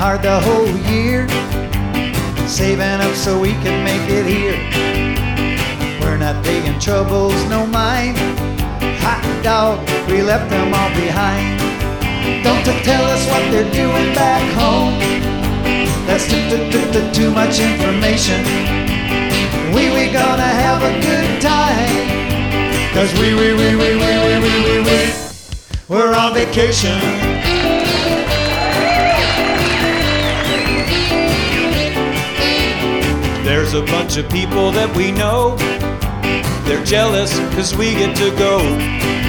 hard the whole year, saving up so we can make it here. We're not digging troubles, no mind. Hot dog, we left them all behind. Don't tell us what they're doing back home. That's too much information. We gonna have a good time, 'cause we're on vacation. There's a bunch of people that we know. They're jealous 'cause we get to go.